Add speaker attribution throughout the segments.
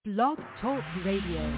Speaker 1: Blog Talk Radio.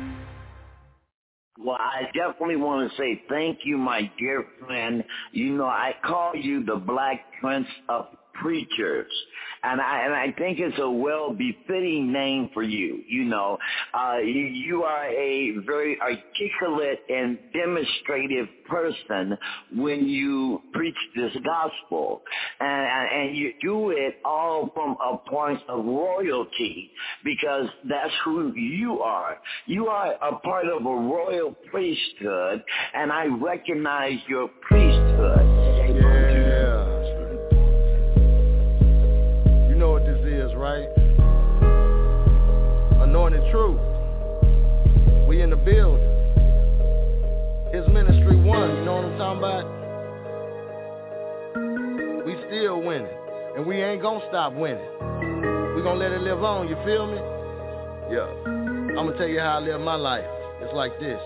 Speaker 2: Well, I definitely want to say thank you, my dear friend. You know, I call you the Black Prince of Preachers, and I think it's a well-befitting name for you. You know, you are a very articulate and demonstrative person when you preach this gospel, and you do it all from a point of royalty, because that's who you are. You are a part of a royal priesthood, and I recognize your priesthood.
Speaker 3: Yeah. You know what this is, right? Anointed Truth. We in the building. His ministry won, you know what I'm talking about? We still winning, and we ain't gonna stop winning. We gonna let it live on, you feel me? Yeah. I'm gonna tell you how I live my life. It's like this.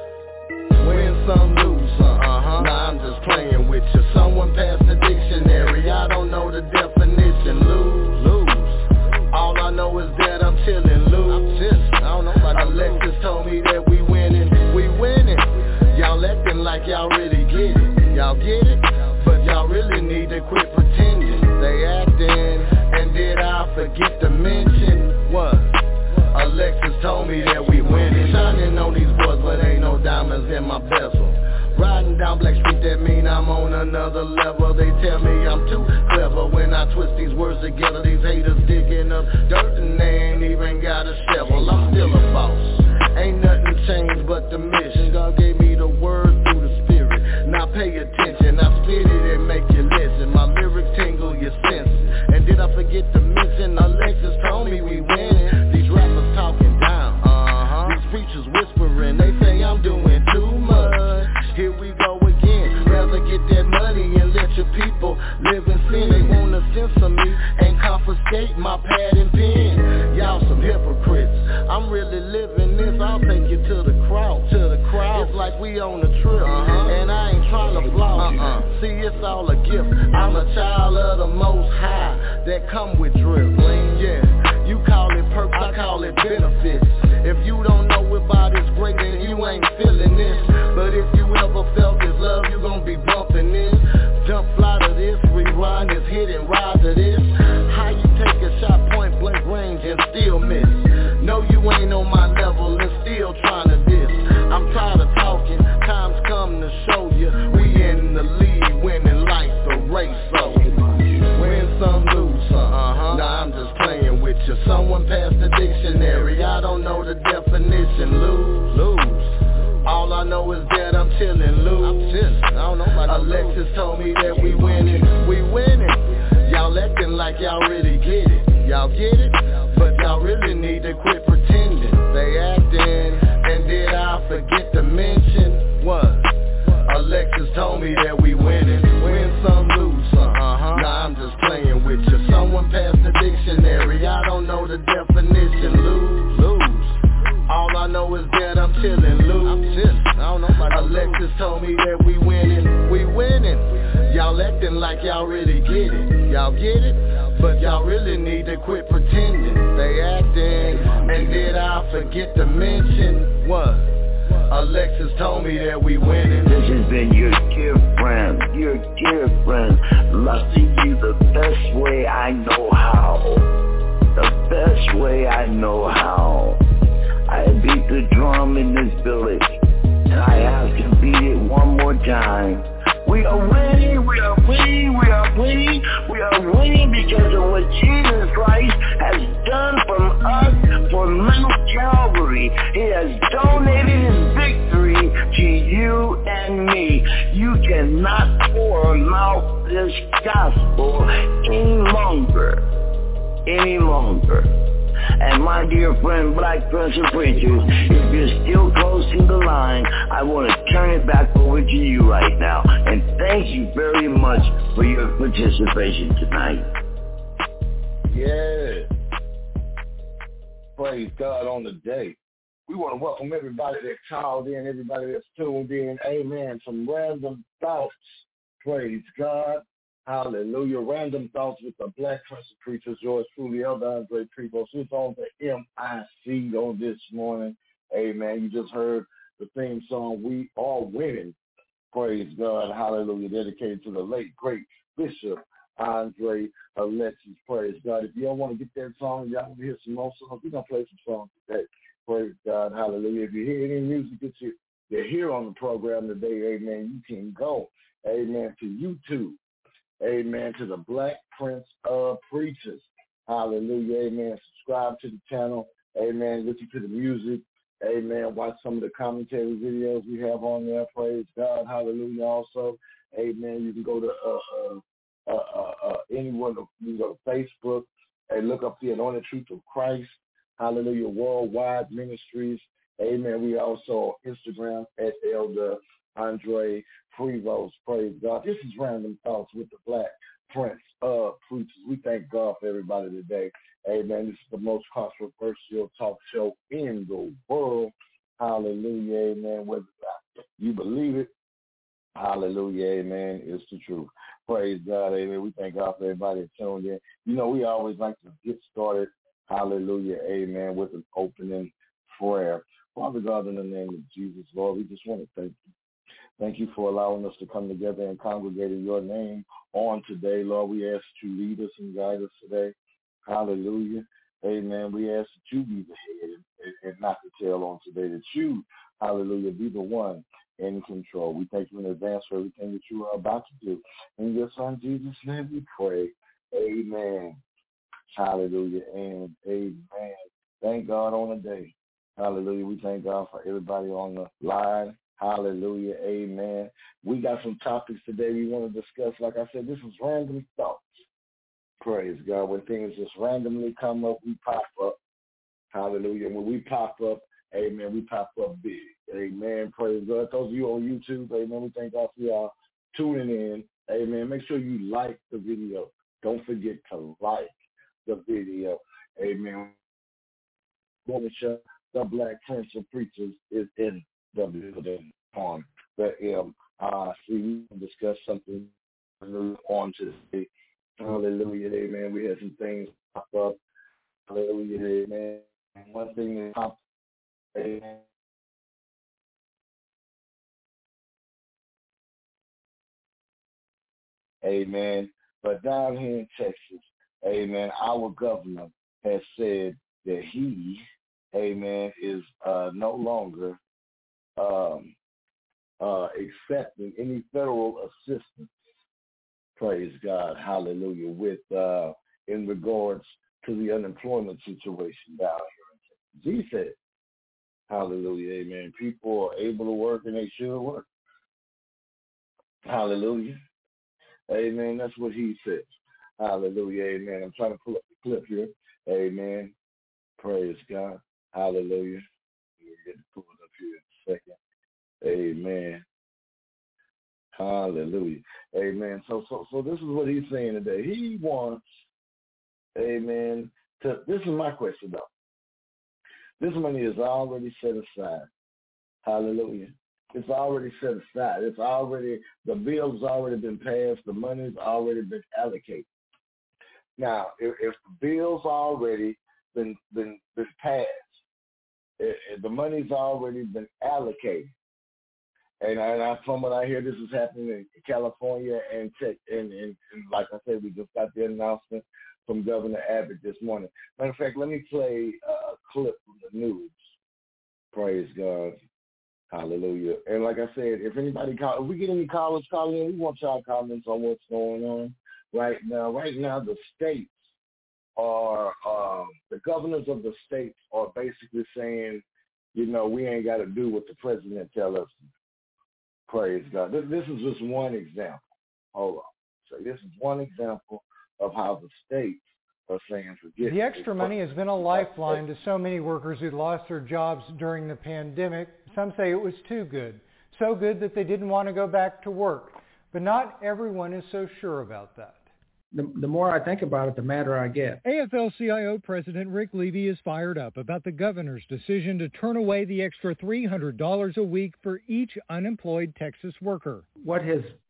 Speaker 3: Win some, lose some. Nah, I'm just playing with you. Someone passed the dictionary. I don't know the definition. Lose. All I know is that I'm chillin'. Lose. I don't know about Alexis told me that we winning. We winning. Y'all acting like y'all really get it. Y'all get it? But y'all really need to quit pretending. They acting. And did I forget to mention what? Alexis told me that we winning. Shining on these boys, but ain't no diamonds in my bezel. Riding down Black Street, that mean I'm on another level. They tell me I'm too clever when I twist these words together. These haters digging up dirt and they ain't even got a shovel. I'm still a boss. Ain't nothing changed but the mission. God gave me the word through the spirit. Now pay attention, I spit it and make you listen. My lyrics tingle your senses. And did I forget to mention Alexis told me we winning. These rappers talking down. These preachers whispering. They say I'm doing too much. Here we go again. Rather get that money and let your people live in sin. They wanna censor me and confiscate my pad and pen. Y'all some hypocrites. I'm really living this. I'll take you to the crowd. It's like we on a trip. And I ain't trying to flaunt you. See, it's all a gift. I'm a child of the Most High that come with drip. Yeah, you call it perks, I call it benefits. If you don't know about this great, then you ain't feeling this. But if you ever felt this love, you gon' be bumping this. Jump fly to this, rewind this, hit and ride to this. How you take a shot point blank range and still miss? No, you ain't on my level and still trying to diss. I'm tired of talking, time's come to show you. We in the lead, winning like the race, so win some, lose some. Nah, I'm just playing with you. Someone passed the dictionary. I don't know the definition. Lose. All I know is that I'm chillin'. Lose. I don't know about Alexis told me that we winning. We winning. Y'all acting like y'all really get it. Y'all get it? But y'all really need to quit pretending. They acting. And did I forget to mention what? Alexis told me that we winning. Win some, lose some. Nah, I'm just playing with you. Someone passed the dictionary. I don't know the definition. Lose. All I know is that I'm chillin'. Lose. I don't know about Alexis told me that we winning. We winning. Y'all acting like y'all really get it. Y'all get it? But y'all really need to quit pretending. They acting. And did I forget to mention what? Alexis told me that we winning.
Speaker 2: This has been your dear friend, lusting you the best way I know how. The best way I know how. I beat the drum in this village, and I have to beat it one more time. We are winning, we are winning, we are winning, we are winning because of what Jesus Christ has done from us for Mount Calvary. He has donated his victory to you and me. You cannot pour out this gospel any longer. And my dear friend, Black Prince of Preachers, if you're still close to the line, I want to turn it back over to you right now. And thank you very much for your participation tonight.
Speaker 4: Yeah. Praise God on the day. We want to welcome everybody that called in, everybody that's tuned in. Amen. Some random thoughts. Praise God. Hallelujah. Random Thoughts with the Black Prince of Preachers, yours truly, Elder Andre Prevost. It's on the MIC on this morning. Amen. You just heard the theme song, We Are Winning. Praise God. Hallelujah. Dedicated to the late, great Bishop Andre Alexis. Praise God. If you don't want to get that song, y'all want to hear some more songs, we're going to play some songs today. Praise God. Hallelujah. If you hear any music that you're here on the program today, amen, you can go, amen, to YouTube. Amen, to the Black Prince of Preachers. Hallelujah, amen. Subscribe to the channel. Amen. Listen to the music. Amen. Watch some of the commentary videos we have on there. Praise God. Hallelujah. Also, amen. You can go to anyone. You can go to Facebook and look up the Anointed Truth of Christ. Hallelujah. Worldwide Ministries. Amen. We also on Instagram at Elder Andre Prevost. Praise God. This is Random Thoughts with the Black Prince of Preachers. We thank God for everybody today. Amen. This is the most controversial talk show in the world. Hallelujah. Amen. Whether you believe it, hallelujah. Amen. It's the truth. Praise God. Amen. We thank God for everybody that tuned in. You know, we always like to get started. Hallelujah. Amen. With an opening prayer. Father God, in the name of Jesus, Lord, we just want to thank you. Thank you for allowing us to come together and congregate in your name on today. Lord, we ask that you lead us and guide us today. Hallelujah. Amen. We ask that you be the head and not the tail on today, that you, hallelujah, be the one in control. We thank you in advance for everything that you are about to do. In your son Jesus' name we pray. Amen. Hallelujah and amen. Thank God on the day. Hallelujah. We thank God for everybody on the line. Hallelujah. Amen. We got some topics today we want to discuss. Like I said, this is Random Thoughts. Praise God. When things just randomly come up, we pop up. Hallelujah. When we pop up, amen, we pop up big. Amen. Praise God. Those of you on YouTube, amen, we thank God for y'all tuning in. Amen. Make sure you like the video. Don't forget to like the video. Amen. The Black Prince of Preachers is in the building on the MIC. We can discuss something on today. Hallelujah, amen. We had some things pop up. Hallelujah, amen. One thing that popped, amen. Amen. But down here in Texas, amen, our governor has said that he, amen, is no longer accepting any federal assistance. Praise God, hallelujah, with in regards to the unemployment situation down here in Texas. He said, hallelujah, amen, people are able to work and they should work. Hallelujah. Amen. That's what he says. Hallelujah. Amen. I'm trying to pull up the clip here. Amen. Praise God. Hallelujah. We'll get to pull it up here in a second. Amen. Hallelujah. Amen. So this is what he's saying today. He wants, amen, this is my question though. This money is already set aside. Hallelujah. It's already set aside. It's already, the bill's already been passed. The money's already been allocated. Now, if the bill's already been passed, the money's already been allocated. And from what I hear, this is happening in California and like I said, we just got the announcement from Governor Abbott this morning. Matter of fact, let me play a clip from the news. Praise God. Hallelujah. And like I said, if we get any callers calling in, we want y'all comments on what's going on right now. Right now, the states are, the governors of the states are basically saying, you know, we ain't got to do what the president tell us. Praise God. This is just one example. Hold on. So this is one example of how the states are saying forget.
Speaker 5: The extra money has been a lifeline to so many workers who lost their jobs during the pandemic. Some say it was too good. So good that they didn't want to go back to work. But not everyone is so sure about that.
Speaker 6: The more I think about it, the madder I get.
Speaker 5: AFL-CIO President Rick Levy is fired up about the governor's decision to turn away the extra $300 a week for each unemployed Texas worker.
Speaker 6: What has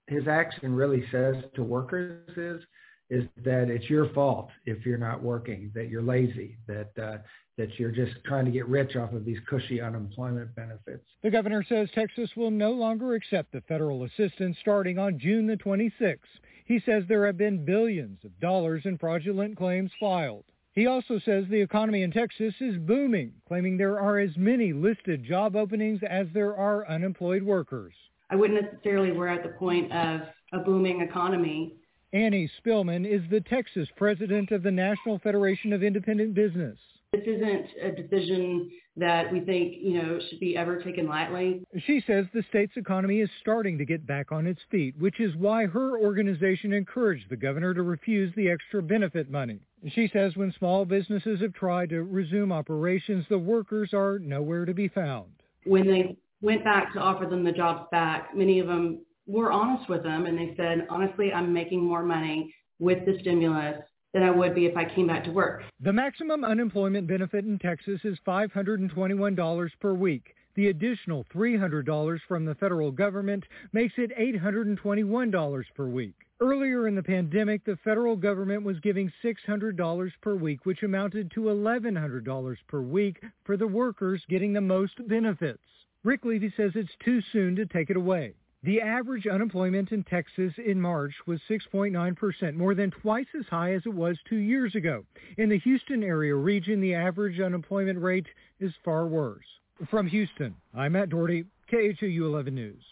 Speaker 6: his action really says to workers is that it's your fault if you're not working, that you're lazy, that you're just trying to get rich off of these cushy unemployment benefits.
Speaker 5: The governor says Texas will no longer accept the federal assistance starting on June the 26th. He says there have been billions of dollars in fraudulent claims filed. He also says the economy in Texas is booming, claiming there are as many listed job openings as there are unemployed workers.
Speaker 7: I wouldn't necessarily we're at the point of a booming economy.
Speaker 5: Annie Spillman is the Texas president of the National Federation of Independent Business.
Speaker 7: This isn't a decision that we think, should be ever taken lightly.
Speaker 5: She says the state's economy is starting to get back on its feet, which is why her organization encouraged the governor to refuse the extra benefit money. She says when small businesses have tried to resume operations, the workers are nowhere to be found.
Speaker 7: When they went back to offer them the jobs back, many of them were honest with them, and they said, honestly, I'm making more money with the stimulus than I would be if I came back to work.
Speaker 5: The maximum unemployment benefit in Texas is $521 per week. The additional $300 from the federal government makes it $821 per week. Earlier in the pandemic, the federal government was giving $600 per week, which amounted to $1,100 per week for the workers getting the most benefits. Rick Levy says it's too soon to take it away. The average unemployment in Texas in March was 6.9%, more than twice as high as it was 2 years ago. In the Houston area region, the average unemployment rate is far worse. From Houston, I'm Matt Doherty, KHOU 11 News.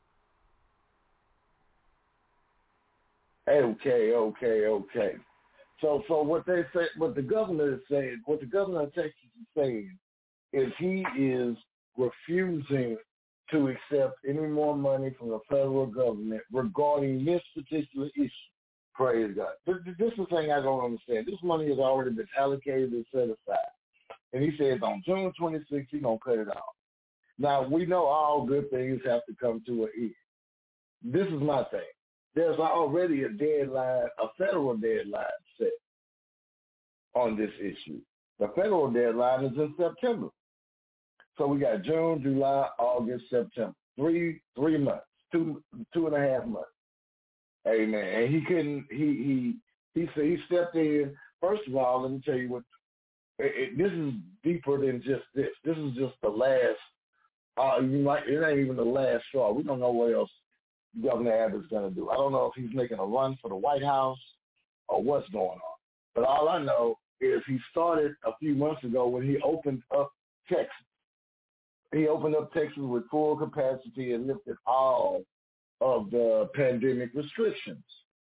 Speaker 4: Okay. So what they say, what the governor is saying, what the governor of Texas is saying is he is refusing to accept any more money from the federal government regarding this particular issue. Praise God. This is the thing I don't understand. This money has already been allocated and set aside. And he says on June 26th, he's going to cut it off. Now, we know all good things have to come to an end. This is my thing. There's already a deadline, a federal deadline set on this issue. The federal deadline is in September. So we got June, July, August, September. Three months, two and a half months. Amen. And he couldn't, he said he stepped in. First of all, let me tell you what, this is deeper than just this. This is just the last, it ain't even the last straw. We don't know what else Governor Abbott's going to do. I don't know if he's making a run for the White House or what's going on. But all I know is he started a few months ago when he opened up Texas. He opened up Texas with full capacity and lifted all of the pandemic restrictions.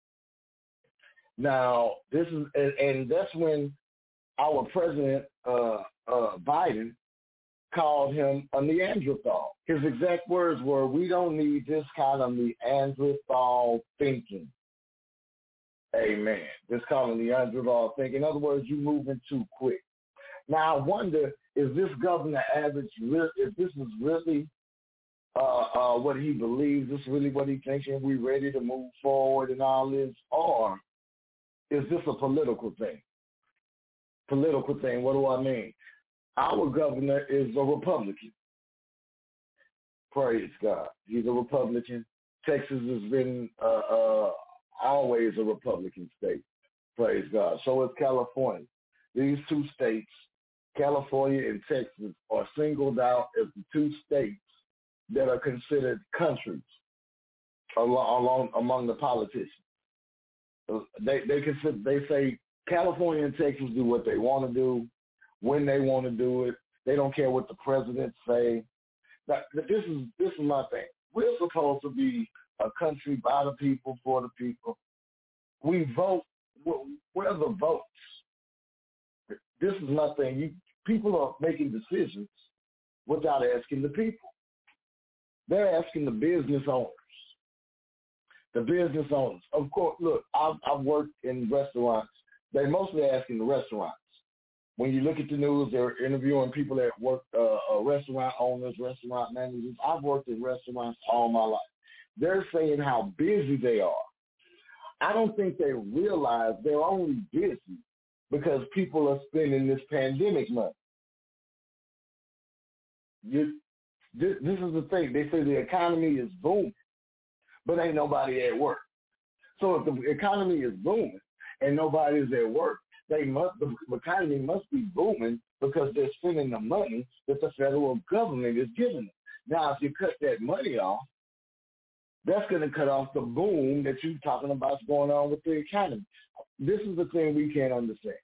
Speaker 4: Now, this is, and that's when our president, Biden, called him a Neanderthal. His exact words were, we don't need this kind of Neanderthal thinking. Amen. This kind of Neanderthal thinking. In other words, you're moving too quick. Now, I wonder, is this Governor Abbott, if this is really what he believes, this is really what he thinks, and we ready to move forward and all this, or is this a political thing? Political thing, what do I mean? Our governor is a Republican. Praise God. He's a Republican. Texas has been always a Republican state. Praise God. So is California. These two states, California and Texas, are singled out as the two states that are considered countries among the politicians. They say California and Texas do what they want to do, when they want to do it. They don't care what the president say. Now, this is my thing. We're supposed to be a country by the people, for the people. We vote. We're the votes. This is my thing. People are making decisions without asking the people. They're asking the business owners. The business owners. Of course, look, I've worked in restaurants. They're mostly asking the restaurants. When you look at the news, they're interviewing people that work, restaurant owners, restaurant managers. I've worked in restaurants all my life. They're saying how busy they are. I don't think they realize they're only busy because people are spending this pandemic money. This is the thing. They say the economy is booming. but ain't nobody at work. So if the economy is booming and nobody's at work, the economy must be booming because they're spending the money that the federal government is giving them. Now, if you cut that money off, that's going to cut off the boom that you're talking about going on with the economy. This is the thing we can't understand,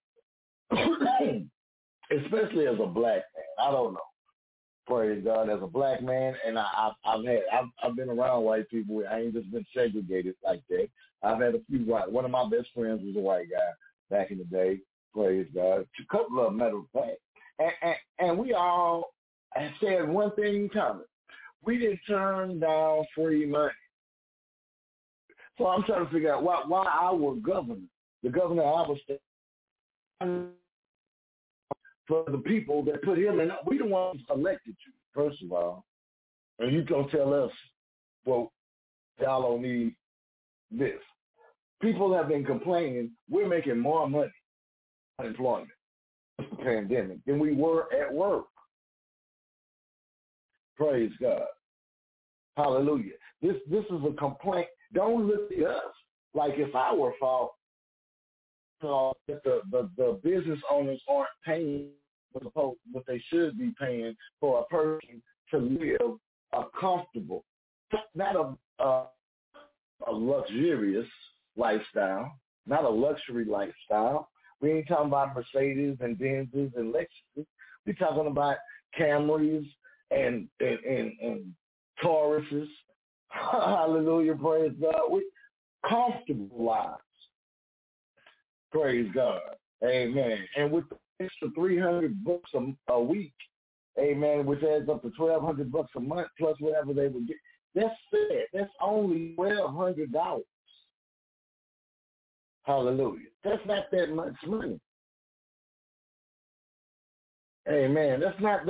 Speaker 4: especially as a black man. I don't know. Praise God, as a black man, and I've been around white people. I ain't just been segregated like that. I've had a few white. One of my best friends was a white guy back in the day. Praise God. A couple of them, matter of fact, and we all have said one thing in common: we didn't turn down free money. So I'm trying to figure out why our governor, the governor of our state, for the people that put him in. We the ones elected you, first of all. And you don't tell us, well, y'all don't need this. People have been complaining we're making more money on unemployment with the pandemic than we were at work. Praise God. Hallelujah. This is a complaint. Don't look at us like it's our fault. That the business owners aren't paying what they should be paying for a person to live a comfortable, not a luxurious lifestyle, not a luxury lifestyle. We ain't talking about Mercedes and Benzes and Lexuses. We're talking about Camrys and Tauruses. Hallelujah, praise God. We comfortable lives. Praise God. Amen. And with the extra $300 a week, amen, which adds up to $1,200 a month plus whatever they would get, that's fair. That's only $1,200. Hallelujah. That's not that much money. Amen. That's not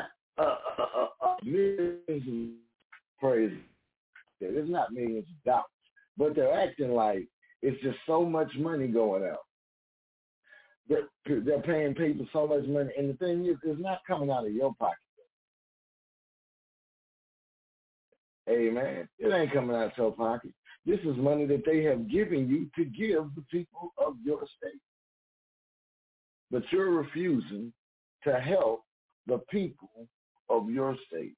Speaker 4: millions. Praise. It's not millions of dollars. But they're acting like it's just so much money going out. They're paying people so much money, and the thing is, it's not coming out of your pocket. Amen. It ain't coming out of your pocket. This is money that they have given you to give the people of your state. But you're refusing to help the people of your state.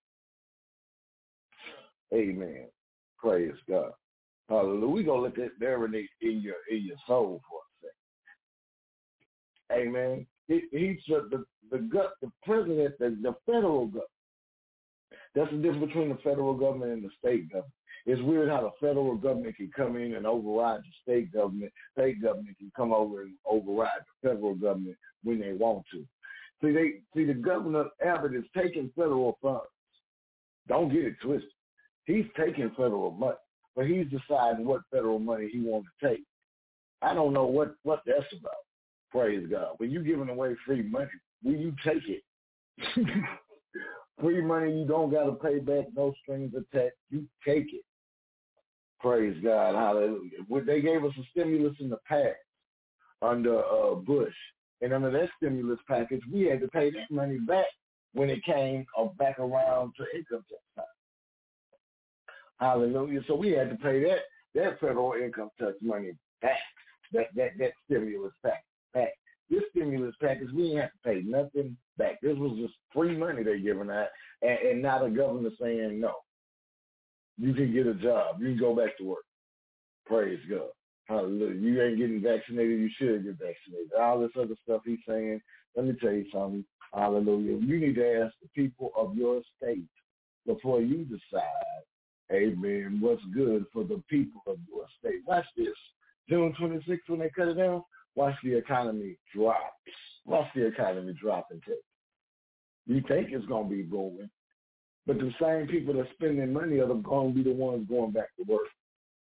Speaker 4: Amen. Praise God. Hallelujah. We're going to let that marinate in your soul for a second. Amen. He's the president, the federal government. That's the difference between the federal government and the state government. It's weird how the federal government can come in and override the state government. State government can come over and override the federal government when they want to. See, the governor Abbott is taking federal funds. Don't get it twisted. He's taking federal money, but he's deciding what federal money he wants to take. I don't know what that's about. Praise God. When you're giving away free money, will you take it? Free money, you don't got to pay back, no strings attached. You take it. Praise God. Hallelujah. They gave us a stimulus in the past under Bush. And under that stimulus package, we had to pay that money back when it came back around to income tax time. Hallelujah. So we had to pay that federal income tax money back, that stimulus package. This stimulus package, we didn't have to pay nothing back. This was just free money they're giving out, and now the governor saying no. You can get a job. You can go back to work. Praise God. Hallelujah. You ain't getting vaccinated. You should get vaccinated. All this other stuff he's saying. Let me tell you something. Hallelujah. You need to ask the people of your state before you decide, amen, what's good for the people of your state. Watch this. June 26th when they cut it down, watch the economy drop. Watch the economy drop and take. You think it's going to be booming, but the same people that are spending money are going to be the ones going back to work.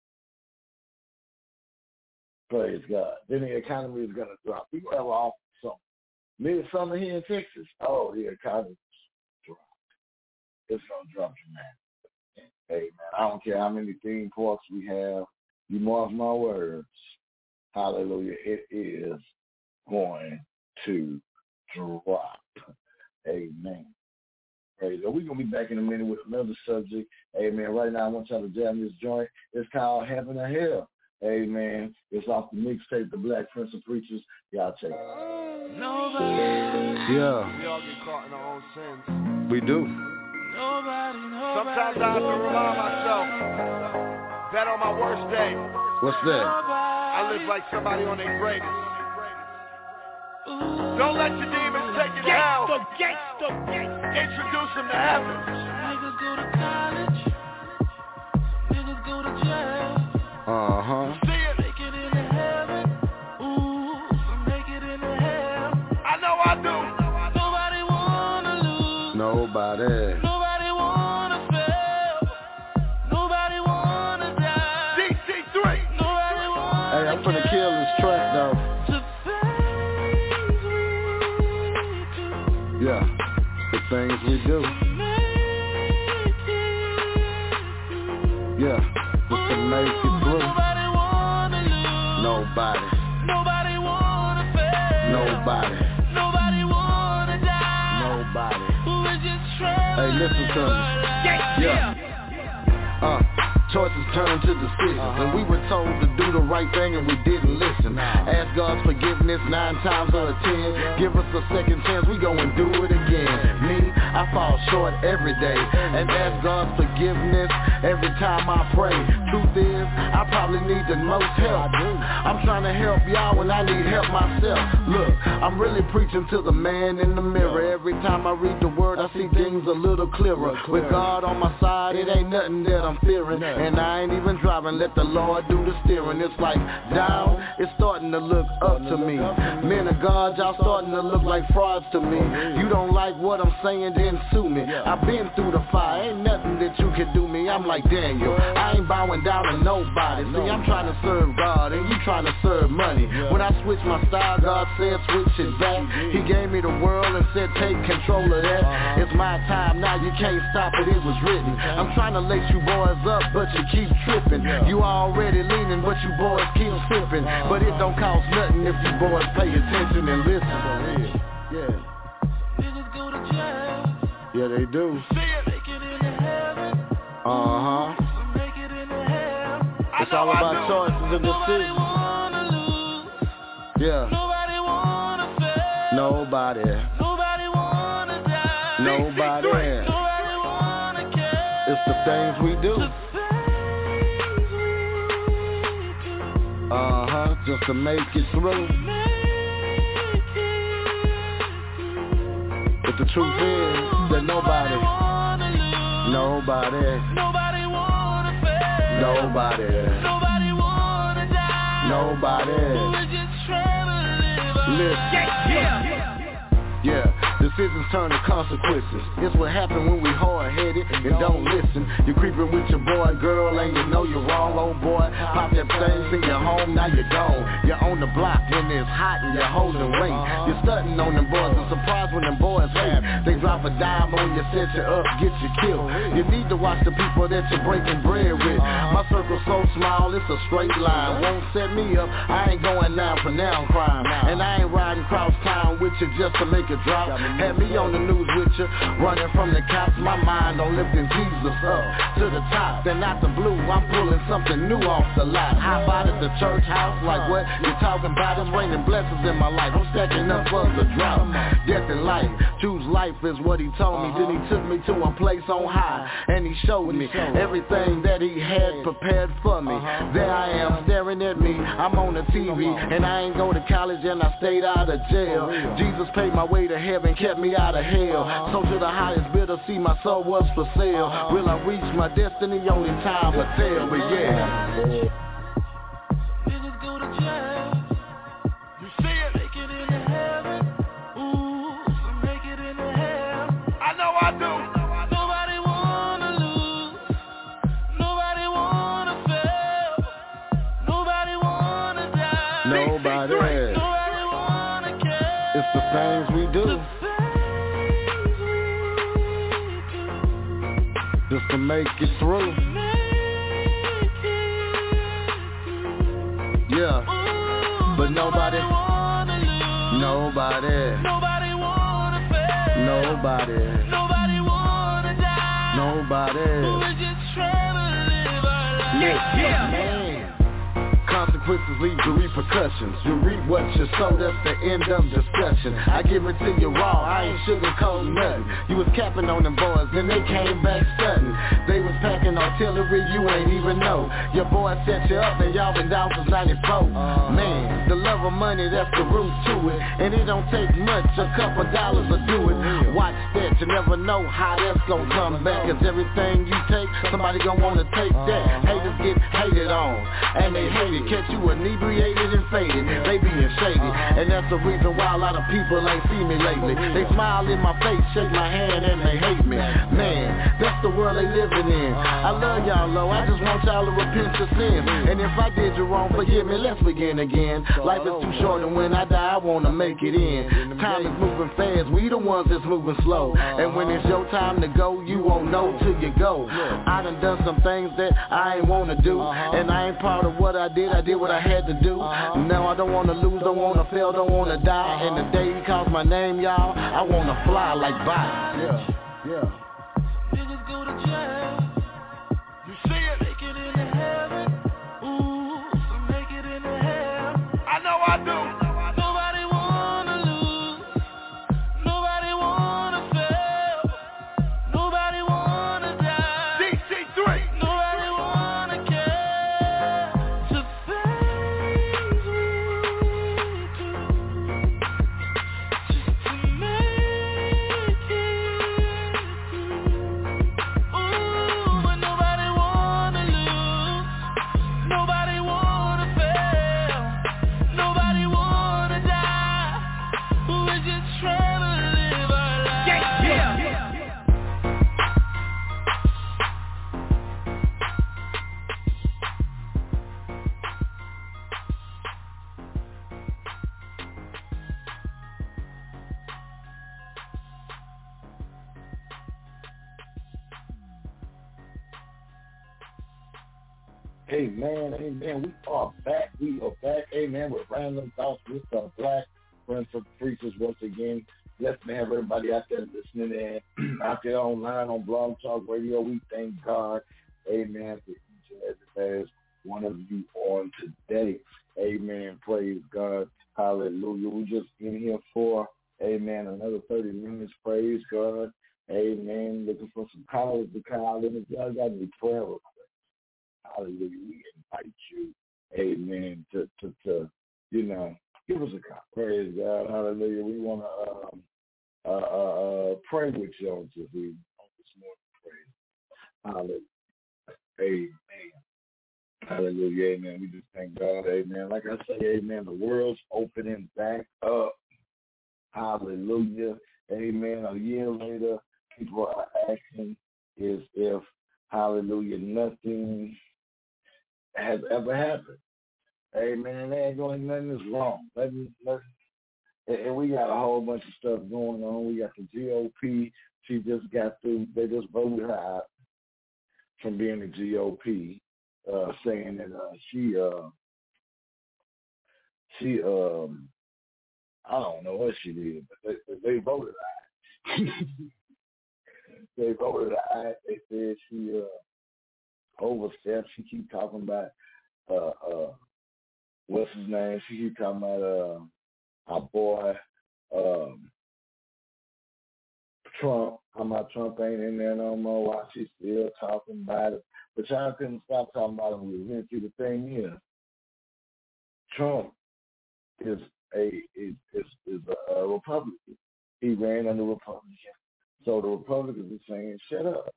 Speaker 4: Praise God. Then the economy is going to drop. People have an awful summer. Midsummer here in Texas, oh, the economy dropped. It's going to drop dramatically. Amen. I don't care how many theme parks we have. You mark my words. Hallelujah. It is going to drop. Amen. Hey, we're going to be back in a minute with another subject. Hey, man, right now I want y'all to jam this joint. It's called Heaven or Hell. Hey, man, it's off the mixtape, The Black Prince of Preachers. Y'all check it out.
Speaker 3: Yeah.
Speaker 8: We all get caught in our own sins.
Speaker 3: We do.
Speaker 8: Sometimes I have to remind myself that on my worst day,
Speaker 3: What's that?
Speaker 8: I live like somebody on their greatest. Don't let your demons take you to hell. Introduce them to heaven.
Speaker 9: Niggas go to college. Niggas go to jail.
Speaker 8: See it?
Speaker 9: Make it into heaven. Ooh, some make it into hell.
Speaker 8: I know I do.
Speaker 9: Nobody wanna lose.
Speaker 3: Nobody.
Speaker 9: Nobody wanna fail. Nobody wanna die.
Speaker 8: DC3.
Speaker 9: Nobody wanna
Speaker 3: Hey, I'm finna kill this track though. Yeah, the things we do. Yeah, just to make it through.
Speaker 9: Nobody wanna lose.
Speaker 3: Nobody.
Speaker 9: Nobody wanna fail.
Speaker 3: Nobody.
Speaker 9: Nobody wanna die.
Speaker 3: Nobody.
Speaker 9: We're just trying
Speaker 3: Hey, listen to me. Yeah. Choices turn to decisions, and we were told to do the right thing and we didn't listen. Ask God's forgiveness 9 times out of 10. Give us a second chance, we go and do it again. Me, I fall short every day and ask God's forgiveness every time I pray. Truth is, I probably need the most help. I'm trying to help y'all when I need help myself. Look, I'm really preaching to the man in the mirror. Every time I read the word, I see things a little clearer. With God on my side, it ain't nothing that I'm fearing. And I ain't even driving, let the Lord do the steering. It's like down, it's starting to look up to me. Men of God, y'all starting to look like frauds to me. You don't like what I'm saying, then sue me. I've been through the fire, ain't nothing that you can do me. I'm like Daniel, I ain't bowing down to nobody. See, I'm trying to serve God and you trying to serve money. When I switch my style, God said switch it back. He gave me the world and said take control of that. It's my time now, you can't stop it, it was written. I'm trying to lace you boys up, but you keep tripping. You already leaning, but you boys keep sipping. But it don't cost nothing if you boys pay attention and listen. Yeah.
Speaker 9: Niggas go to jail.
Speaker 3: Yeah, they do.
Speaker 9: Make it into heaven. Some make it into hell.
Speaker 3: It's all about choices and
Speaker 9: Nobody
Speaker 3: decisions.
Speaker 9: wanna lose.
Speaker 3: Yeah.
Speaker 9: Nobody wanna fail.
Speaker 3: Nobody.
Speaker 9: Nobody wanna die.
Speaker 3: Nobody.
Speaker 9: Nobody wanna care.
Speaker 3: It's the things we do. Just to make it through. But the truth is that nobody wanna die.
Speaker 9: We're just trying to live.
Speaker 3: Listen. Yeah, decisions turn to consequences. It's what happens when we hard-headed and don't listen. You're creeping with your boy, girl, and you know you're wrong, old boy. Pop that thing, see your home, now you're gone. You're on the block when it's hot and you're holding weight. You're stunting on them boys and surprised when them boys hate. They drop a dime on you, set you up, get you killed. You need to watch the people that you're breaking bread with. My circle's so small, it's a straight line. Won't set me up, I ain't going down for now crime. And I ain't riding cross town with you just to make it drop. Had me on the news with you, running from the cops. My mind on lifting Jesus up to the top. Then out the blue, I'm pulling something new off the lot. How about at the church house? Like what you talking about? It's raining blessings in my life. I'm stacking up for the drop. Death and life, choose life is what he told me. Then he took me to a place on high, and he showed me everything that he had prepared for me. There I am staring at me. I'm on the TV, and I ain't go to college, and I stayed out of jail. Jesus paid my way to heaven, kept me out of hell. So to the highest bidder, see my soul was for sale. Will I reach my destiny? Only time will tell, but yeah.
Speaker 9: Niggas go to jail.
Speaker 8: You see it?
Speaker 9: Make it into heaven. Ooh, some make it into hell.
Speaker 8: I know I do.
Speaker 9: Nobody wanna lose. Nobody wanna fail. Nobody wanna die.
Speaker 3: Nobody.
Speaker 9: Nobody wanna care.
Speaker 3: It's the things we do. Just to make it through. Yeah. But nobody wanna fail. Nobody wanna Nobody.
Speaker 9: We're just trying to live our life.
Speaker 3: Yeah, man. Consequences lead to repercussions. You reap what you sow, that's the end of discussion. I give it to you raw, I ain't sugarcoating nothing. You was capping on them boys, then they came back stunting. They was packing artillery, you ain't even know. Your boy set you up and y'all been down since 94. Man, the love of money, that's the root to it. And it don't take much, a couple dollars to do it. Watch that, you never know how that's gonna come back. Cause everything you take, somebody gonna wanna take that. Haters get hated on, and they hate it. Catch you inebriated and faded, they being shady. And that's the reason why a lot of people ain't seen me lately. They smile in my face, shake my hand, and they hate me. Man, that's the world they living in. I love y'all, low, I just want y'all to repent your sins. And if I did you wrong, forgive me, let's begin again. Life is too short, and when I die, I wanna make it in. Time is moving fast, we the ones that's moving slow. And when it's your time to go, you won't know till you go. I done some things that I ain't wanna do, and I ain't proud of what I did what I had to do. Now I don't wanna lose, don't wanna fail, don't wanna die. And the day he calls my name, y'all, I wanna fly like bye. Yeah.
Speaker 9: Niggas go to jail. You see it? Make it into heaven. Ooh, so make it into hell. I know I do. Nobody wanna lose. Nobody wanna fail. Nobody wanna die. DC3. Nobody wanna care. To things we do just to make it through. Ooh, but nobody wanna lose. Nobody wanna fail. Nobody wanna die. We're just trying to live our lives. Yeah.
Speaker 4: Amen. We are back. Amen. With Random Thoughts with the Black Prince of Preachers once again. Blessed to have everybody out there listening in, out there online on Blog Talk Radio. We thank God, amen, for each and every last one of you on today. Amen. Praise God. Hallelujah. We just in here for, amen, another 30 minutes. Praise God. Amen. Looking for some callers to call in. If y'all got any prayer requests, hallelujah, we invite you, amen, to give us a call. Praise God, hallelujah. We want to pray with you on this morning. Praise, hallelujah, amen, hallelujah, amen. We just thank God, amen. Like I say, amen, the world's opening back up, hallelujah, amen. A year later, people are acting as if, hallelujah, nothing has ever happened. Amen. There ain't going, nothing is wrong. Nothing. And we got a whole bunch of stuff going on. We got the GOP. She just got through. They just voted her out from being the GOP, saying that she I don't know what she did, but they voted her out. They voted her out. They said she overstepped. She keep talking about what's his name? She keep talking about our boy Trump. How about Trump ain't in there no more? Why she still talking about it? But y'all couldn't stop talking about it when we went through the thing here. Trump is a Republican. He ran under Republican. So the Republicans are saying, shut up.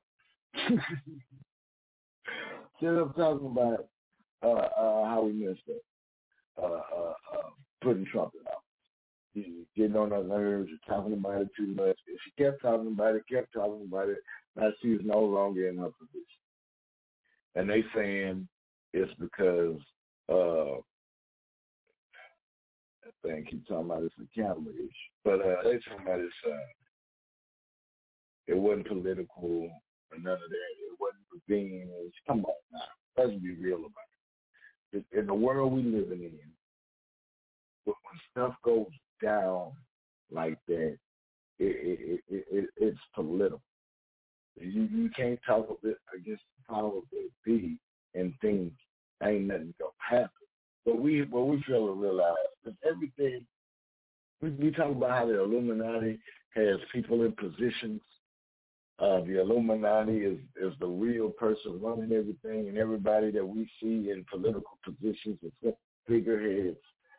Speaker 4: Shut up talking about how we messed up, putting Trump in office. He's getting on her nerves, you're talking about it too much. If she kept talking about it, now she's no longer in her position. And they saying it's because I think keep talking about it's a capital issue. But they talking about it wasn't political or none of that. It wasn't ravine. Come on now. Let's be real about it. In the world we living in, when stuff goes down like that, it's political. You can't talk a bit against the power of the be and things ain't nothing gonna happen. But we fail to realize that everything we talk about how the Illuminati has people in positions. The Illuminati is the real person running everything, and everybody that we see in political positions is figureheads.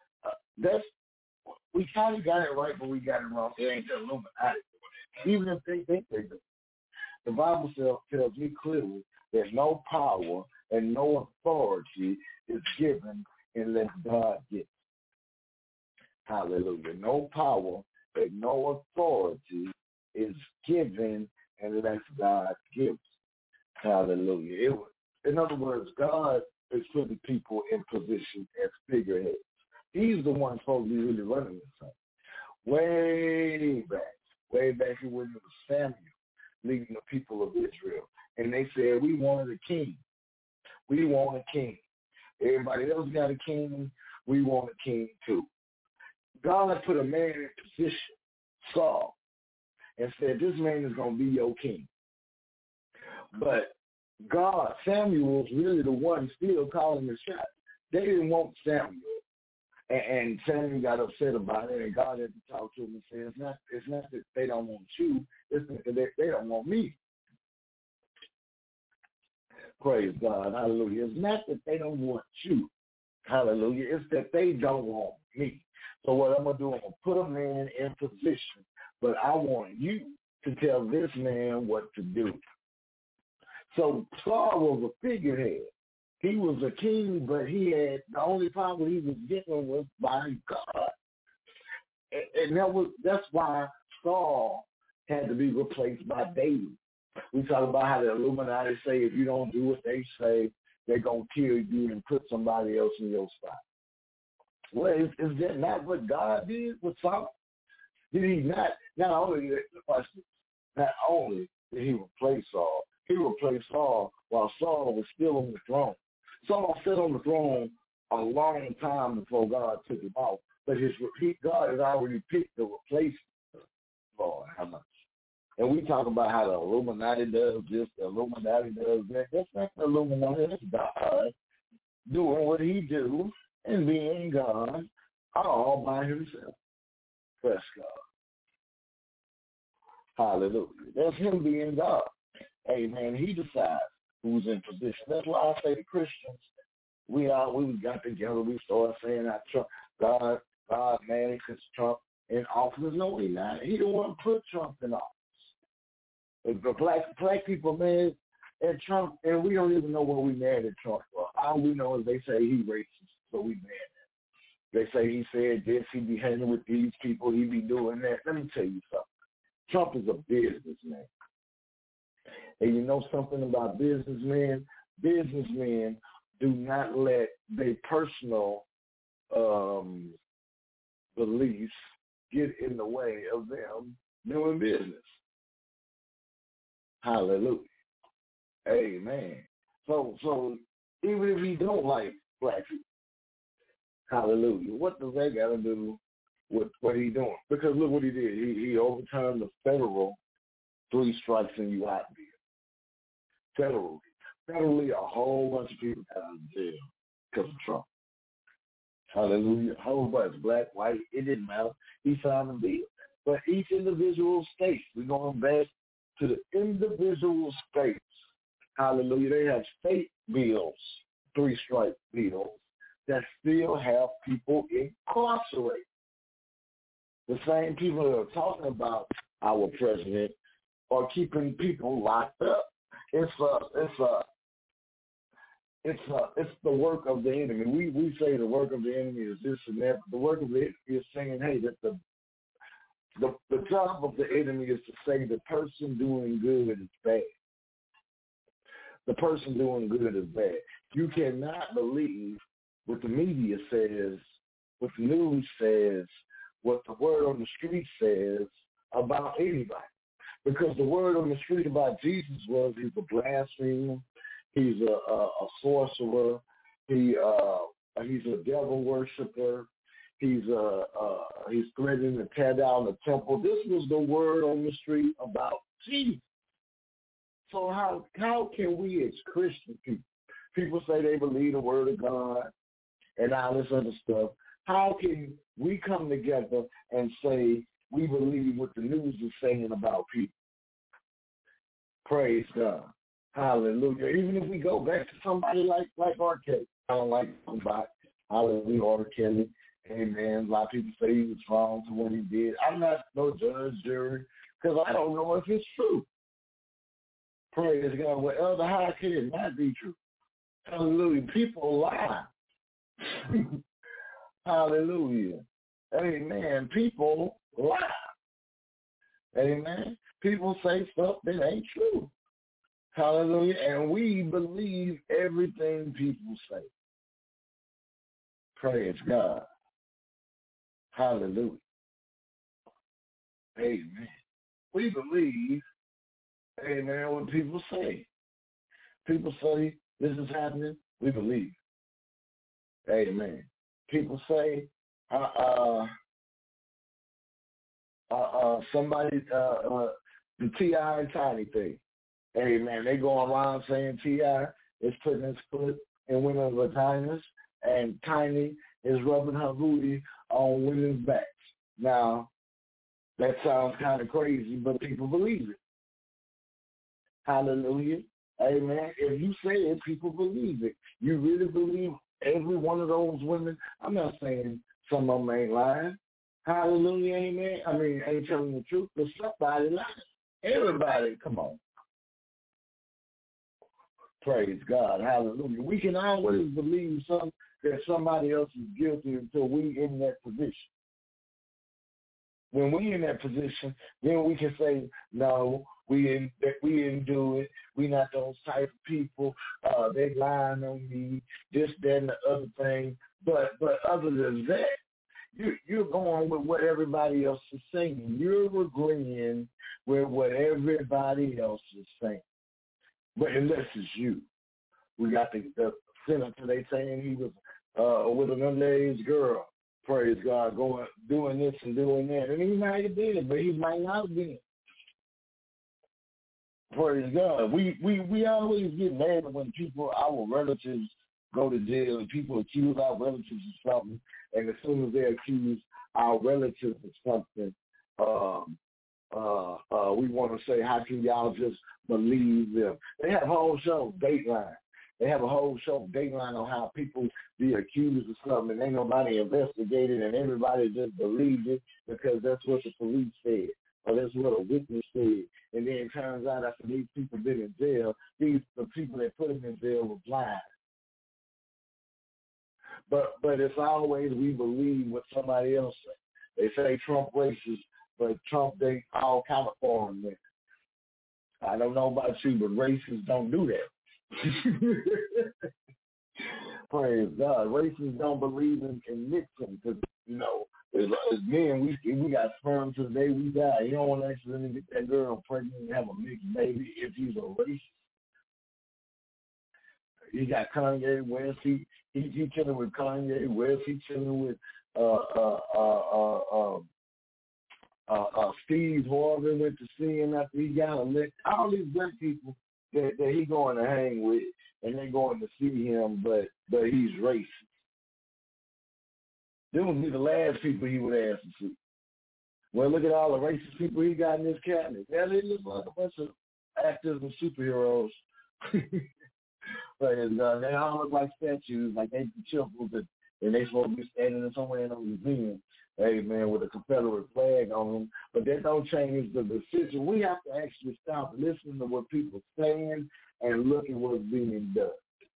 Speaker 4: We kind of got it right, but we got it wrong. It ain't the Illuminati. Even if they think they do. The Bible tells me clearly that no power and no authority is given unless God gives. Hallelujah. No power and no authority is given unless God gives. Hallelujah. In other words, God is putting people in position as figureheads. He's the one supposed to be really running this thing. Way back when it was Samuel leading the people of Israel. And they said, we wanted a king. We want a king. Everybody else got a king. We want a king too. God put a man in position, Saul, and said, this man is going to be your king. But Samuel's really the one still calling the shots. They didn't want Samuel. And Samuel got upset about it, and God had to talk to him and say, it's not that they don't want you, it's that they don't want me. Praise God, hallelujah. It's not that they don't want you, hallelujah. It's that they don't want me. So what I'm going to do, I'm going to put a man in position, but I want you to tell this man what to do. So Saul was a figurehead. He was a king, but the only power he was given was by God. And that's why Saul had to be replaced by David. We talk about how the Illuminati say if you don't do what they say, they're going to kill you and put somebody else in your spot. Well, is that not what God did with Saul? Did he not only did he replace Saul, he replaced Saul while Saul was still on the throne. Saul sat on the throne a long time before God took him off, but God had already picked the replacement for how much. And we talk about how the Illuminati does this, the Illuminati does that. That's not the Illuminati, that's God doing what he do and being God all by himself. Bless God. Hallelujah. That's him being God. Amen. He decides who's in position. That's why I say to Christians, we got together, we started saying that God managed Trump in office. No, he not. He don't want to put Trump in office. The black people mad at Trump, and we don't even know what we mad at Trump for. All we know is they say he racist, so we mad at him. They say he said this, he be hanging with these people, he be doing that. Let me tell you something. Trump is a businessman. And you know something about businessmen? Businessmen do not let their personal beliefs get in the way of them doing business. Hallelujah. Amen. So even if you don't like black people, hallelujah, what does that got to do with what he's doing? Because look what he did. He overturned the federal 3 strikes and you out there. Federally, a whole bunch of people got out of jail because of Trump. Hallelujah. A whole bunch, black, white, it didn't matter. He signed a bill. But each individual state, we're going back to the individual states. Hallelujah. They have state bills, 3 strike bills, that still have people incarcerated. The same people that are talking about our president are keeping people locked up. It's the work of the enemy. We say the work of the enemy is this and that. The work of the enemy is saying, hey, that the job of the enemy is to say the person doing good is bad. The person doing good is bad. You cannot believe what the media says, what the news says, what the word on the street says about anybody. Because the word on the street about Jesus was he's a blasphemer, he's a sorcerer, he's a devil worshiper, he's threatening to tear down the temple. This was the word on the street about Jesus. So how can we as Christian people say they believe the word of God and all this other stuff, how can we come together and say we believe what the news is saying about people? Praise God. Hallelujah. Even if we go back to somebody like R. Kelly. I don't like somebody. Hallelujah, R. Kelly. Amen. A lot of people say he was wrong for what he did. I'm not no judge, jury, because I don't know if it's true. Praise God. Well, how can it not be true? Hallelujah. People lie. Hallelujah. Amen. People lie. Amen. People say stuff that ain't true. Hallelujah. And we believe everything people say. Praise God. Hallelujah. Amen. We believe, amen, what people say. People say this is happening, we believe. Amen. People say somebody the T.I. and Tiny thing. Amen. They go around saying T.I. is putting his foot in women's vaginas and Tiny is rubbing her booty on women's backs. Now, that sounds kind of crazy, but people believe it. Hallelujah. Amen. If you say it, people believe it. You really believe every one of those women? I'm not saying some of them ain't lying. Hallelujah. Amen. I mean, ain't telling the truth, but somebody lies. Everybody, come on. Praise God. Hallelujah. We can always believe that somebody else is guilty until we in that position. When we in that position, then we can say, no, we didn't do it. We not those type of people. They lying on me, this, that, and the other thing. But other than that, you're going with what everybody else is saying. You're agreeing with what everybody else is saying. But unless it's you. We got the senator, they saying he was with an underage girl. Praise God, doing this and doing that. And he might have been, but he might not have been. Praise God. We always get mad when people, our relatives, go to jail and people accuse our relatives of something. And as soon as they accuse our relatives of something, we want to say, how can y'all just believe them? They have a whole show, Dateline. They have a whole show, Dateline, on how people be accused of something and ain't nobody investigated and everybody just believes it because that's what the police said or that's what a witness said. And then it turns out after these people been in jail, the people that put them in jail were blind. But it's always we believe what somebody else says. They say Trump racist, but Trump, they all kind of foreign men. I don't know about you, but racists don't do that. Praise God. Racists don't believe in mixing because, as men, we got sperm to the day we die. You don't want to accidentally get that girl pregnant and have a mixed baby if he's a racist. You got Kanye West. He chilling with Kanye West. He chilling with Steve Harvey went to see him after he got elected. All these black people that he going to hang with, and they going to see him, but he's racist. Them would be the last people he would ask to see. Well, look at all the racist people he got in his cabinet. Yeah, they look like a bunch of actors and superheroes. But they all look like statues, like they children, and they supposed to be standing somewhere in a museum, amen, with a Confederate flag on them. But that don't change the decision. We have to actually stop listening to what people are saying and look at what's being done.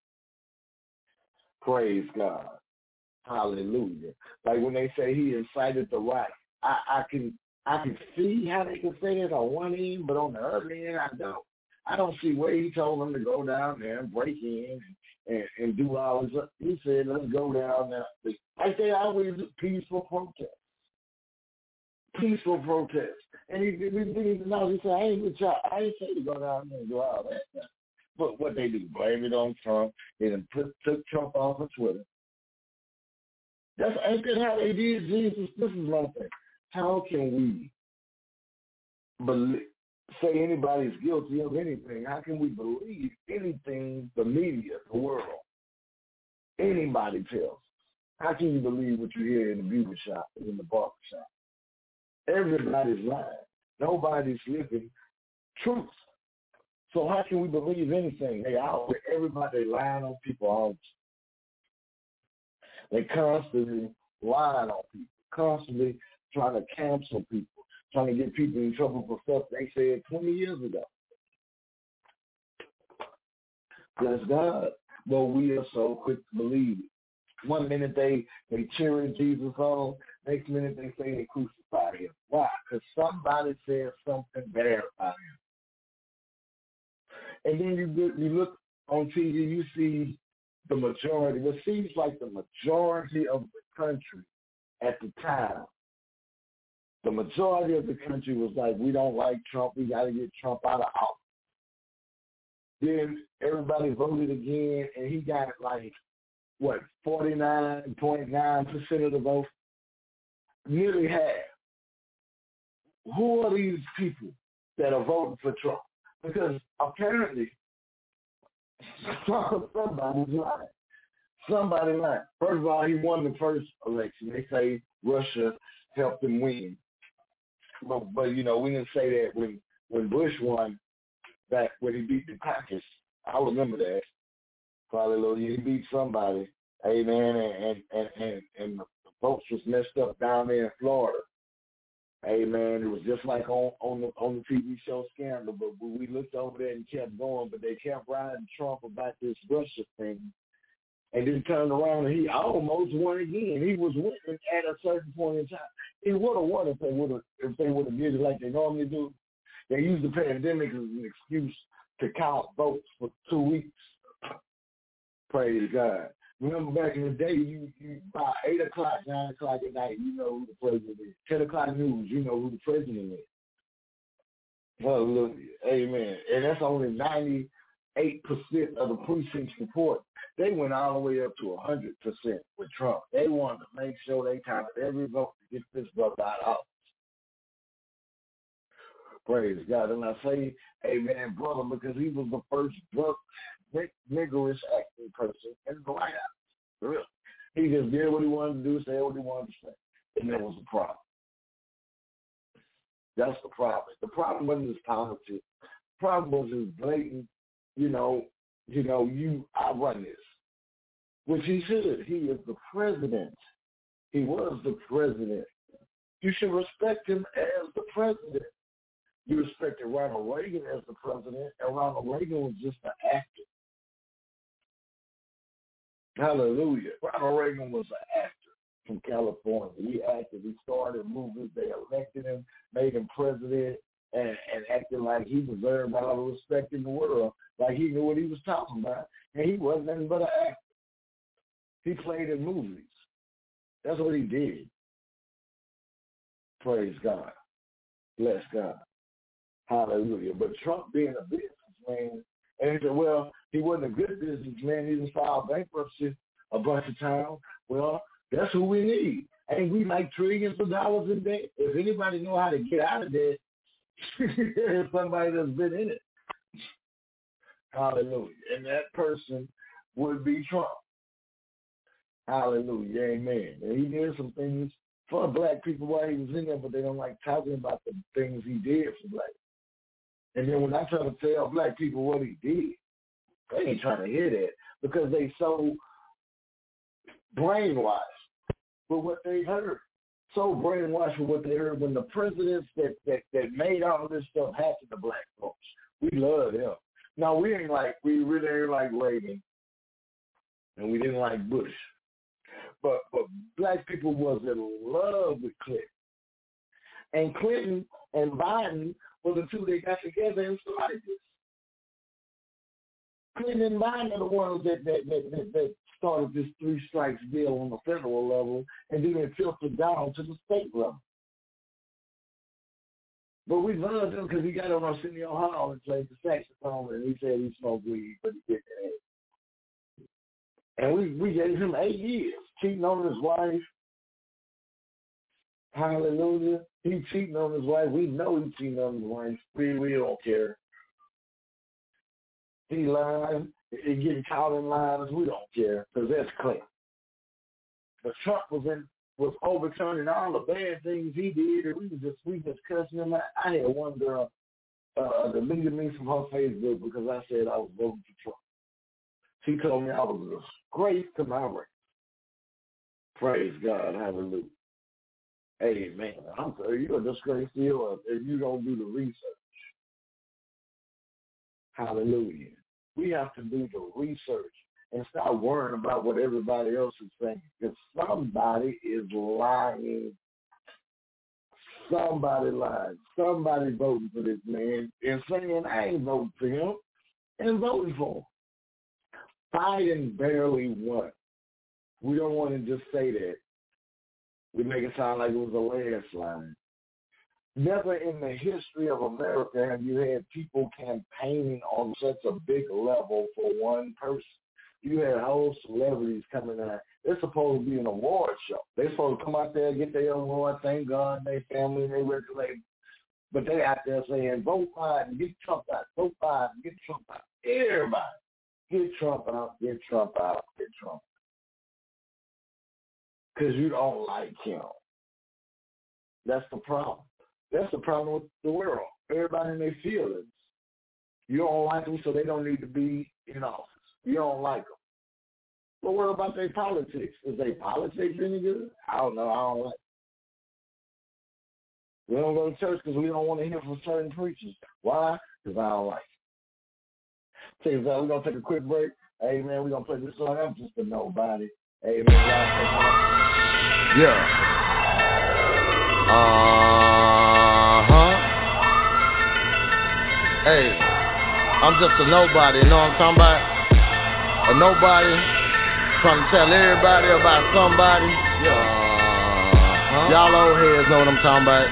Speaker 4: Praise God. Hallelujah. Like when they say he incited the riot, I can see how they can say it on one end, but on the other end, I don't. I don't see where he told them to go down there and break in and do all this. He said, let's go down there. Like they always do, peaceful protest. Peaceful protest. And he said, I ain't with y'all. I ain't say to go down there and do all that. But what they do, blame it on Trump. They done took Trump off of Twitter. Ain't that how they did Jesus? This is my thing. How can we believe? say anybody's guilty of anything. How can we believe anything the media, the world, anybody tells? How can you believe what you hear in the beauty shop, in the barber shop? Everybody's lying. Nobody's living truth. So how can we believe anything? Everybody lying on people all the time. They constantly lying on people, constantly trying to cancel people, trying to get people in trouble for stuff they said 20 years ago. Bless God. But we are so quick to believe it. One minute they cheering Jesus on, next minute they say they crucified him. Why? Because somebody said something bad about him. And then you look on TV, you see the majority, what seems like the majority of the country at the time, the majority of the country was like, we don't like Trump, we got to get Trump out of office. Then everybody voted again, and he got like, 49.9% of the vote? Nearly half. Who are these people that are voting for Trump? Because apparently somebody's lying. Somebody lied. First of all, he won the first election. They say Russia helped him win. But we didn't say that when Bush won back when he beat the Caucus. I remember that. Hallelujah. He beat somebody. Amen. And the folks was messed up down there in Florida. Amen. It was just like on the TV show Scandal, but we looked over there and kept going, but they kept riding Trump about this Russia thing. And then turned around and he almost won again. He was winning at a certain point in time. He would have won if they would have did it like they normally do. They used the pandemic as an excuse to count votes for 2 weeks. Praise God. Remember back in the day, you by 8 o'clock, 9 o'clock at night, you know who the president is. 10 o'clock news, you know who the president is. Hallelujah. Amen. And that's only 98% of the precincts report. They went all the way up to 100% with Trump. They wanted to make sure they counted every vote to get this brother out of office. Praise God. And I say, amen, brother, because he was the first niggerish acting person in the White House. For real. He just did what he wanted to do, said what he wanted to say. And that was the problem. That's the problem. The problem wasn't his politics. The problem was his blatant, I run this. Which he should. He is the president. He was the president. You should respect him as the president. You respected Ronald Reagan as the president, and Ronald Reagan was just an actor. Hallelujah. Ronald Reagan was an actor from California. He acted. He started movies. They elected him, made him president, and acted like he deserved all the respect in the world, like he knew what he was talking about. And he wasn't nothing but an actor. He played in movies. That's what he did. Praise God. Bless God. Hallelujah. But Trump being a businessman, and he said, well, he wasn't a good businessman. He just filed bankruptcy a bunch of times. Well, that's who we need. Ain't we like trillions of dollars in debt? If anybody know how to get out of debt, it's somebody that's been in it. Hallelujah. And that person would be Trump. Hallelujah. Amen. And he did some things for black people while he was in there, but they don't like talking about the things he did for black people. And then when I try to tell black people what he did, they ain't trying to hear that because they so brainwashed with what they heard. So brainwashed with what they heard when the presidents that made all this stuff happen to black folks. We love them. No, we really ain't like Reagan, and we didn't like Bush. But black people was in love with Clinton. And Clinton and Biden were the two that got together and started this. Clinton and Biden are the ones that started this 3 strikes deal on the federal level, and then it filtered down to the state level. But we loved him because he got on Arsenio Hall and played the saxophone, and he said he smoked weed, but he didn't. And we gave him 8 years, cheating on his wife, Hallelujah. He cheating on his wife. We know he cheating on his wife. We don't care. He lying. He getting caught in lies. We don't care because that's clear. But Trump was overturning all the bad things he did, and we just cussing him out. I had one girl deleted me from her Facebook because I said I was voting for Trump. She told me I was a disgrace to my race. Praise God. Hallelujah. Amen. I'm sorry, you're a disgrace to you if you don't do the research. Hallelujah. We have to do the research and stop worrying about what everybody else is saying. Because somebody is lying. Somebody lied. Somebody voting for this man and saying, I ain't voting for him, and voting for him. Biden barely won. We don't want to just say that. We make it sound like it was a landslide. Never in the history of America have you had people campaigning on such a big level for one person. You had whole celebrities coming out. They're supposed to be an award show. They're supposed to come out there and get their award, thank God, their family, their record label. But they out there saying, vote Biden, get Trump out, vote Biden, get Trump out. Everybody, get Trump out, get Trump out, get Trump out. Because you don't like him. That's the problem. That's the problem with the world. Everybody in their feelings. You don't like them, so they don't need to be in office. You don't like them. But what about their politics? Is their politics any good? I don't know. I don't like it. We don't go to church because we don't want to hear from certain preachers. Why? Because I don't like it. Tell you that, we're going to take a quick break. Hey, man, we're going to play this song. I'm just a nobody. Hey, man,
Speaker 3: yeah. Hey, I'm just a nobody, you know what I'm talking about? A nobody trying to tell everybody about somebody. Y'all old heads know what I'm talking about.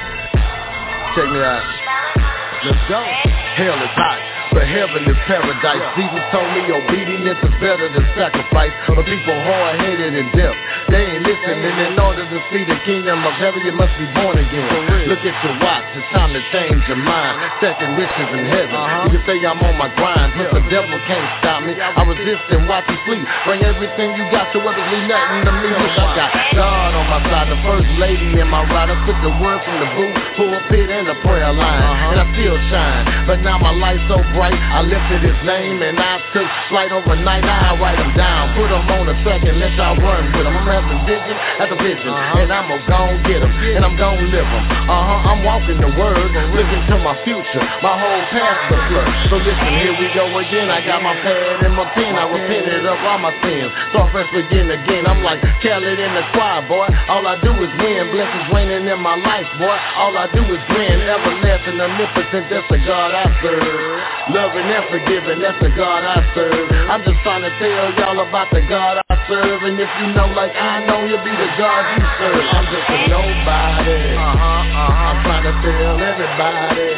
Speaker 3: Check me out. Let's go. Hell is hot, but heaven is paradise. Jesus told me obedience is better than sacrifice. But people hard-headed and deaf, they ain't listening. In order to see the kingdom of heaven, you must be born again. Look at your watch, it's time to change your mind. Second wishes in heaven. You can say I'm on my grind, but the devil can't stop me. I resist and watch you flee. Bring everything you got, so others leave nothing to me. Look, I got God on my side, the first lady in my ride. I took the word from the booth, pulpit and the prayer line, and I still shine. But now my life's so bright, I lifted his name and I took flight overnight. Now I write him down, put him on a track and let y'all run with him. I'm having vision after vision, and I'm gonna go get him, and I'm gonna live him. I'm walking the word, looking to my future, my whole past the flood. So listen, here we go again. I got my pad and my pen, I repented of all my sins. Start fresh, begin again. I'm like Khaled in the choir, boy. All I do is win, blessings raining in my life, boy. All I do is grin, everlasting, omnipotent, that's the God I serve. Loving and forgiving, that's the God I serve. I'm just trying to tell y'all about the God I serve. And if you know like I know, you'll be the God you serve. I'm just a nobody. I'm trying to tell everybody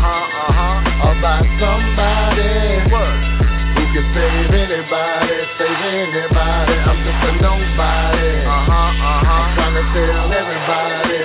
Speaker 3: about somebody who can save anybody, save anybody. I'm just a nobody. I'm trying to tell everybody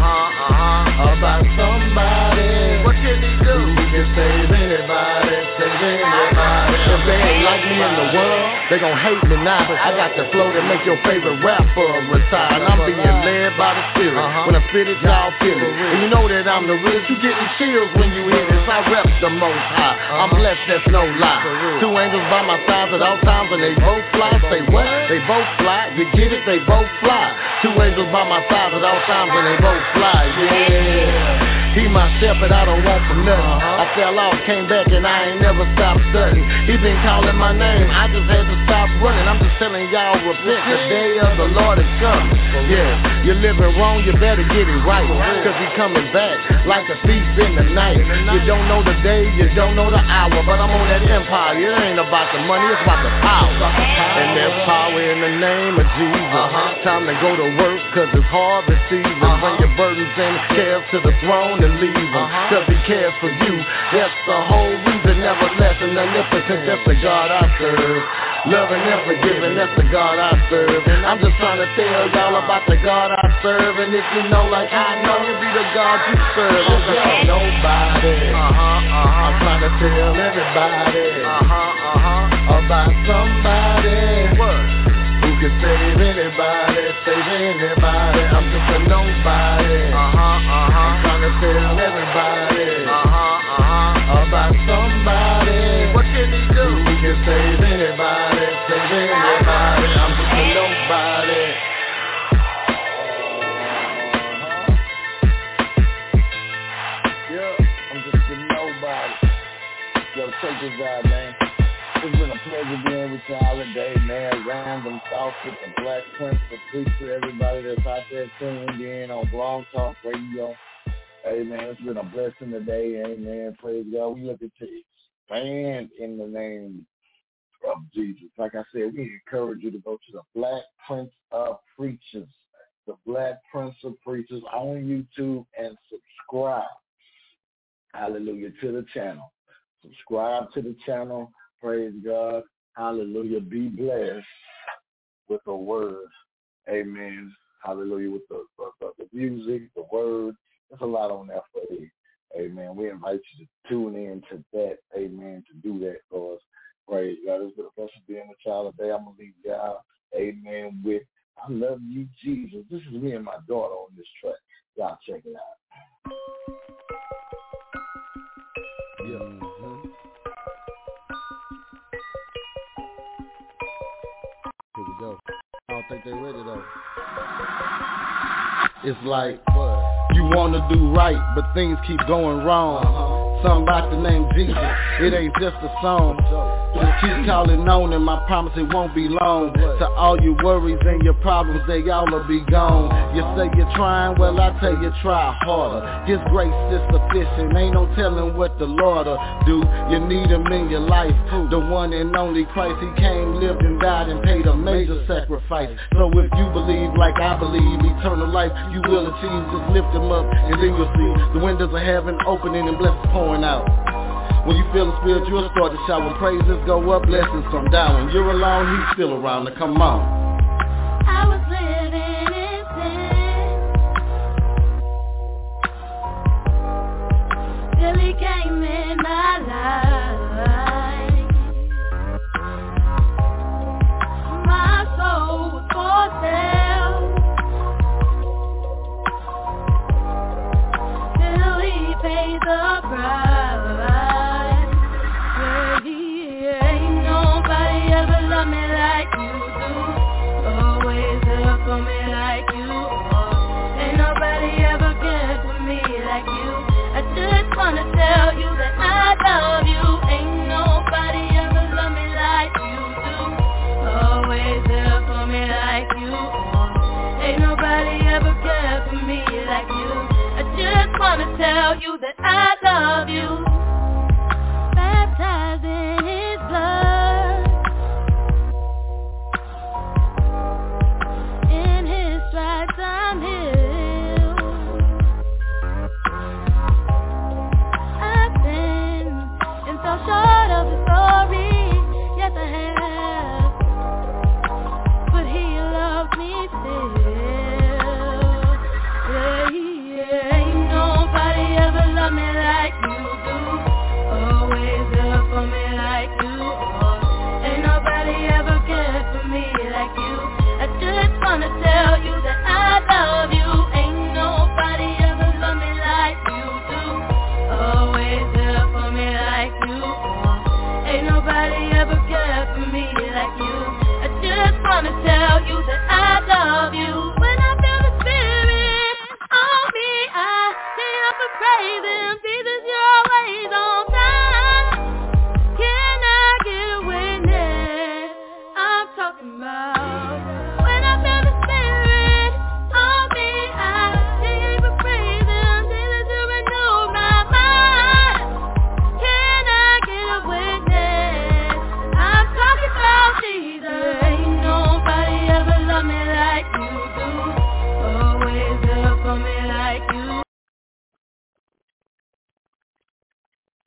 Speaker 3: about somebody. What can he do? Who can save anybody, save anybody. If they ain't like me in the world, they gon' hate me now. I got the flow that make your favorite rapper retire. And I'm being led by the Spirit. When I spit it, y'all feel it. And you know that I'm the realest. You getting chills when you hear this. I rep the most high. I'm blessed, that's no lie. Two angels by my side at all times and they both fly. Say what? They both fly. You get it? They both fly. Two angels by my side at all times and they both fly. Yeah. He my shepherd, I don't want for nothing. I fell off, came back, and I ain't never stopped studying. He been calling my name, I just had to stop running. I'm just telling y'all, repent, the day of the Lord is coming. Yeah, you're living wrong, you better get it right, cause he coming back like a thief in the night. You don't know the day, you don't know the hour, but I'm on that empire. It ain't about the money, it's about the power. And there's power in the name of Jesus. Time to go to work, cause it's harvest season. Bring your burdens and cares to the throne and leave him, cause he cares for you. That's the whole reason, nevertheless and omnipotent, that's the God I serve. Loving and forgiving, that's the God I serve. And I'm just trying to tell y'all about the God I serve. And if you know like I know, to be the God you serve. It's just nobody. I'm trying to tell everybody about somebody who can save anybody, save anybody. I'm just a nobody. I'm trying to tell everybody about somebody.
Speaker 8: What can he do?
Speaker 3: Who can save anybody, save anybody. I'm just a nobody.
Speaker 4: Yeah, I'm just a nobody. Yo, check this out, man. It's been a pleasure being with y'all today, man. Random Thoughts with the Black Prince of Preacher. Everybody that's out there tuned in on Blog Talk Radio. Hey, man, it's been a blessing today. Amen. Praise God. We look to expand in the name of Jesus. Like I said, we encourage you to go to the Black Prince of Preachers. The Black Prince of Preachers on YouTube and subscribe. Hallelujah to the channel. Subscribe to the channel. Praise God. Hallelujah. Be blessed with the word. Amen. Hallelujah. With the music, the word. There's a lot on there for you. Amen. We invite you to tune in to that. Amen. To do that for us. Praise God. It's been a pleasure being with y'all today. I'm going to leave y'all. Amen. With I Love You, Jesus. This is me and my daughter on this track. Y'all check it out.
Speaker 3: Yeah. Here we go. I don't think they're ready though. It's like you want to do right, but things keep going wrong. Something about the name Jesus, it ain't just a song. Just keep calling on him, I promise it won't be long. To all your worries and your problems, they all will be gone. You say you're trying, well I tell you try harder. His grace is sufficient, ain't no telling what the Lord'll do. You need him in your life, the one and only Christ. He came, lived and died and paid a major sacrifice. So if you believe like I believe, eternal life you will achieve. Just lift him up and then you'll see the windows of heaven opening and blessings pouring out. When you feel the spirit, you'll start to shout. When praises go up, blessings come down. When you're alone, he's still around to come on.
Speaker 10: I was living in sin till he came in my life. My soul was for sale till he paid the price. For me like you, ain't nobody ever cared for me like you. I just wanna tell you that I love you. Ain't nobody ever love me like you do. Always there for me like you. Ain't nobody ever cared for me like you. I just wanna tell you that I love you. Baptized in his blood. I'm healed. I've been and fell short of the glory. Yes, I have. But he loves me still. Yeah, ain't nobody ever loved me like you do. Always there for me like you. Ain't nobody ever cared for me like you. I just wanna tell you that I love you. Ain't nobody ever loved me like you do. Always there for me like you. Ain't nobody ever cared for me